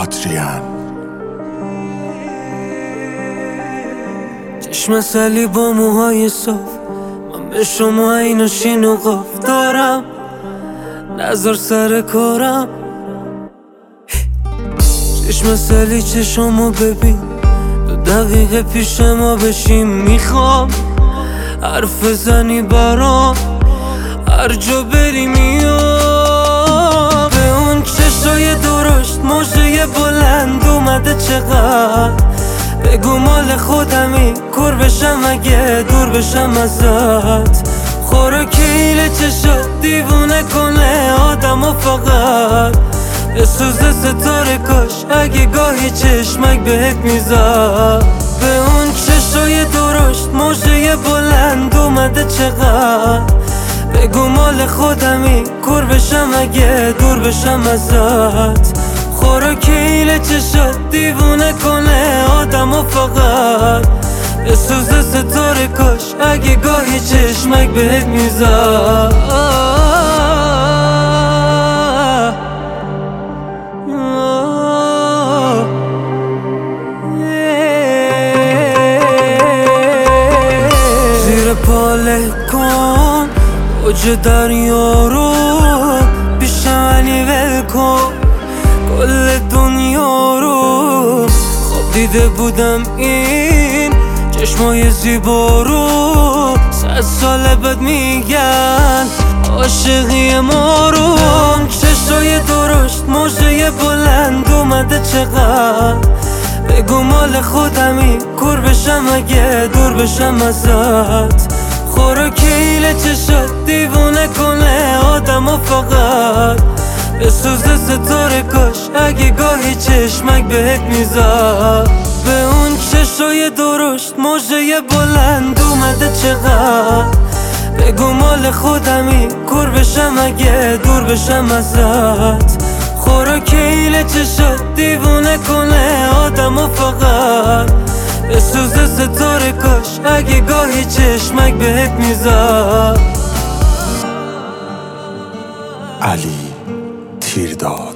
آدریان. چشم سلی با موهای صاف، من به شما این شین و قاف دارم، نظر سر کارم. چشم سلی چشمو ببین، 2 دقیقه پیش ما بشیم. میخوام حرف زنی برام، هر جا بری میام. به اون چشای درشت موجه بلند اومده چقدر، بگو مال خودمی، کور بشم اگه دور بشم ازت. خوراکیل چشات دیوونه کنه آدمو، فقط بسوزه ستاره کاش اگه گاهی چشمک بهت میزد. به اون چشای درشت موجه بلند اومده چقدر، بگو مال خودمی، کور بشم اگه دور بشم ازت. خوراکیل چشات دیوونه کنه آدمو، فقط بسوزه ستاره کاش اگه گاهی چشمک بهت میزد. زیر پاله کن اوج دریا رو، پیشم ولی ول کن کل دنیا رو. خواب دیده بودم این چشمای زیبا رو، 100 سال بعد میگن عاشقی ما رو. چشای درشت موجه بلند اومده چقدر، بگو مال خودمی، کور بشم اگه دور بشم ازت. خوراکیل چشات دیوونه کنه آدمو، فقط بسوزه ستاره کاش اگه گاهی چشمک بهت میزد. به اون چشای درشت موجه بلند اومده چقدر، بگو مال خودمی، کور بشم اگه دور بشم ازت. خوراکیل چشات دیوونه کنه آدمو، فقط بسوزه ستاره کاش اگه گاهی چشمک بهت میزد. علی تیرداد.